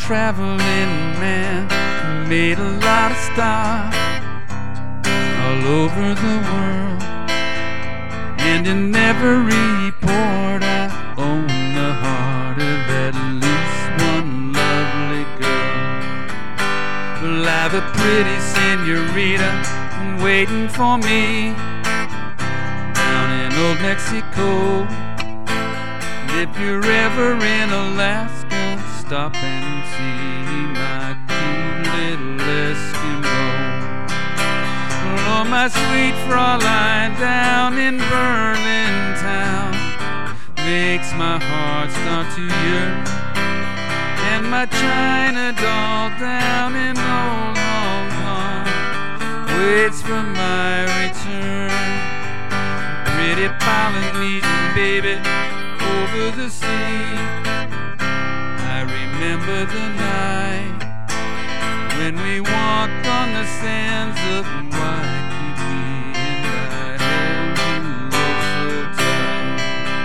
traveling man, made a lot of stops all over the world, and in every port I own the heart of at least one lovely girl. Well, I've a pretty senorita waiting for me down in old Mexico. If you're ever in Alaska, stop and see my cute little Eskimo. Oh, my sweet Fraulein down in Berlin town makes my heart start to yearn, and my China doll down in old Hong Kong waits for my return. Pretty Polynesian baby over the sea, I remember the night when we walked on the sands of Waikiki, and I held you oh so tight.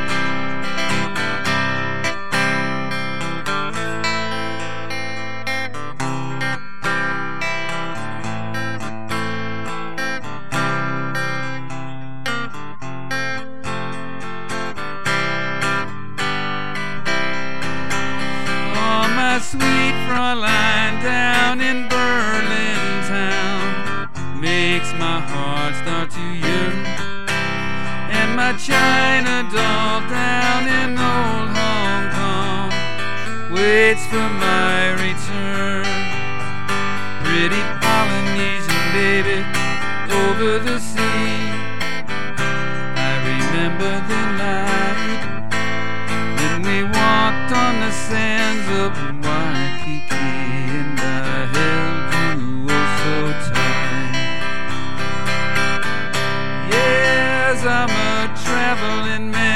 Oh, my sweet Fraulein down in Berlin town makes my heart start to yearn, and my China doll down in old Hong Kong waits for my return. Pretty Polynesian baby over the sea, I remember the night when we walked on the sands of Waikiki, and I held you oh so tight. Yes, I'm a traveling man,